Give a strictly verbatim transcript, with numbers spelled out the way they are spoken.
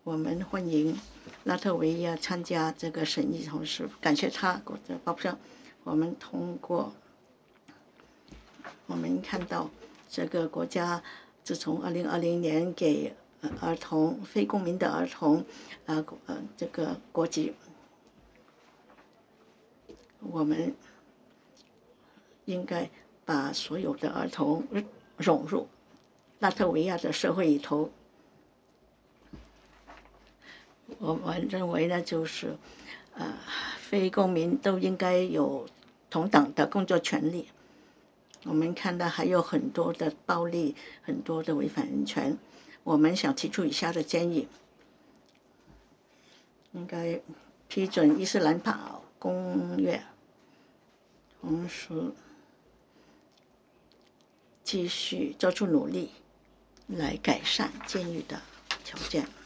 我们欢迎拉脱维亚参加这个审议，同时感谢他国的保证。我们通过，我们看到这个国家自从二零二零年给儿童非公民的儿童呃呃这个国籍，我们应该把所有的儿童融入拉脱维亚的社会里头。我们认为呢，就是呃，非公民都应该有同等的工作权利。我们看到还有很多的暴力，很多的违反人权。我们想提出以下的建议：应该批准伊斯兰堡公约，同时继续做出努力来改善监狱的条件。